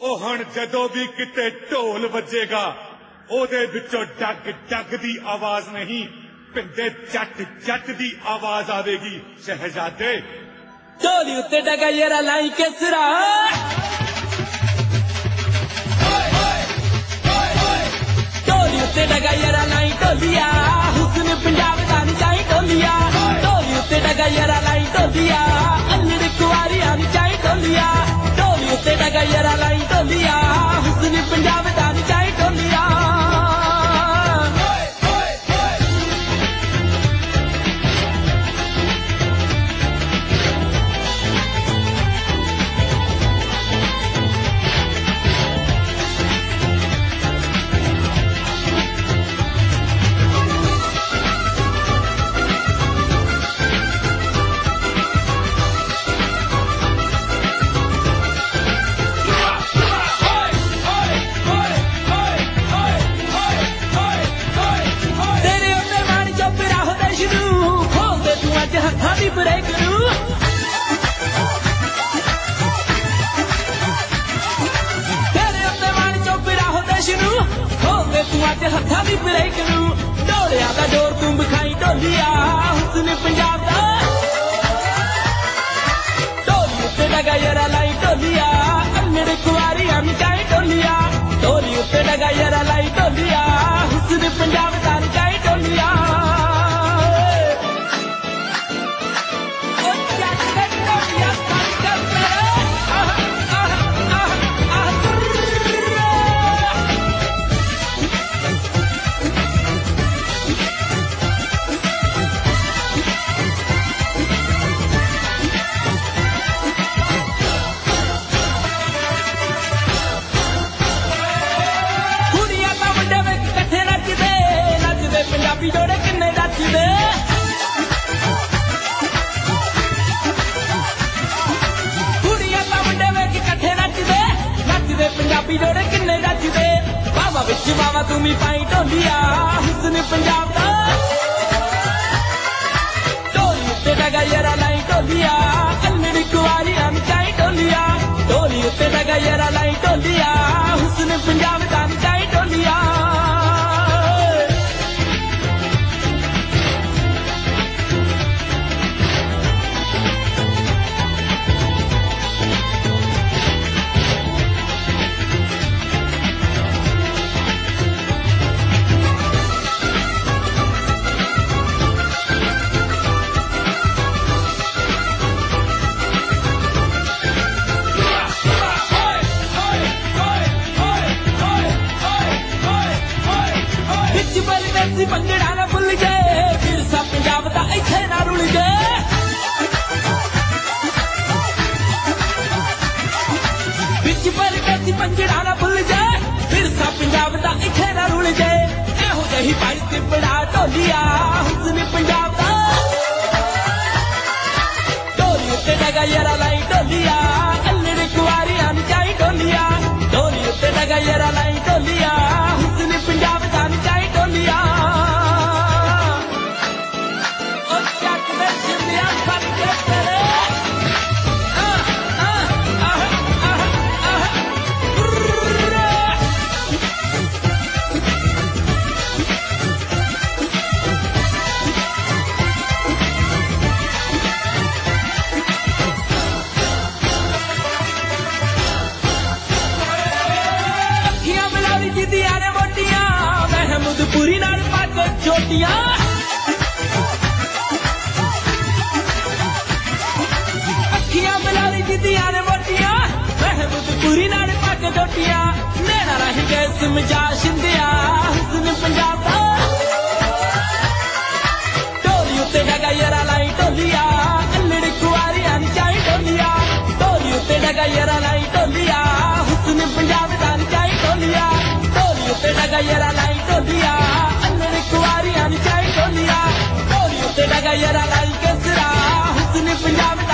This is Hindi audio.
ਉਹ ਹੁਣ ਜਦੋਂ ਵੀ ਕਿਤੇ ਢੋਲ ਵੱਜੇਗਾ ਉਹਦੇ ਵਿੱਚੋਂ ਡੱਗ ਡੱਗ ਦੀ ਆਵਾਜ਼ ਨਹੀਂ ਪਿੰਦੇ ਚੱਟ ਚੱਟ ਦੀ ਆਵਾਜ਼ ਆਵੇਗੀ ਸ਼ਹਿਜ਼ਾਦੇ ਢੋਲੀ ਉੱਤੇ ਡਗਾ ਯਾਰਾ ਲਾਈ ਕੇ ਸਿਰਾ ਢੋਲੀ ਉੱਤੇ ਡਗਾ ਯਾਰਾ ਲਾਈ ਢੋਲੀਆ ਹੁਸਨ ਪੰਜਾਬ ਦਾ ਨੀ ਚਾਹੀ ਢੋਲੀਆ ਢੋਲੀ ਉੱਤੇ ਡਗਾ ਯਾਰਾ ਲਾਈ ਢੋਲੀਆ ਅੰਨੜ ਕੁਆਰੀਆਂ ਨੀ ਚਾਹੀ ਢੋਲੀਆ ਢੋਲੀ ਉੱਤੇ ਡਗਾ ਯਾਰਾ ਲਾਈ ਢੋਲੀਆ ਹੁਸਨ ਪੰਜਾਬ ਦਾ ਨੀ ਚਾਹੀ ਢੋਲੀਆ हथा दी ब्रेक नू तेरे उत्ते मान चौपड़ा हो देश नू खोल तू अज हथा दी ब्रेक नू ढोलिया दा जोर तू विखाई ढोलिया हुस्न पंजाब दा ढोली उत्ते डगा यारा लाई ढोलिया अन्नड़ कुआरियां मिटाई ढोलिया ढोली उत्ते डगा यारा लाई ढोलिया हुस्न पंजाब दा मिटाई ढोलिया पंजाबी जोड़े किन्ने नचदे कुड़ियां तां मुंडे वेख इकट्ठे नचदे नचदे पंजाबी जोड़े किन्ने नचदे बाबा विच बाबा तू भी पाई ढोलिया हुस्न पंजाब दा ढोली उत्ते डगा यारा लाई ढोलिया अन्नड़ कुआरियां मिटाई ढोलिया ढोली उत्ते डगा यारा लाई ढोलिया हुस्न पंजाब दा मिटाई ढोलिया पंजड़ा ना भुल गए फिरसा पंजाब दा इत्थे ना रुल गए बिच पर कैसी पंजड़ा ना भुल गए फिरसा पंजाब दा इत्थे ना रुल गए एहो जही पाई ते बड़ा ढोलिया हुस्न पंजाब दा ढोली उत्ते डगा यारा लाई ढोलिया अन्नड़ कुआरियां मिटाई ढोलिया ढोली उत्ते डगा यारा लाई ढोलिया हुस्न पंजाब दा मिटाई ढोलिया पूरी नाल पग चोटियां अखियां मलाली जिदियां ने मोटियां महमूद पूरी नाल पग चोटियां नैना रही गए समझा शिंदिया हुस्न पंजाब दा ढोली उत्ते डगा यारा लाई ढोलिया अन्नड़ कुआरियां चाही ढोलिया ढोली उत्ते डगा यारा लाई ढोलिया हुस्न पंजाब दा चाही ढोलिया ढोली उत्ते डगा यारा लाई ढोलिया अन्नड़ कुआरियां चाही ढोलिया ढोली उत्ते डगा यारा लाई के सिरा हुस्न पंजाब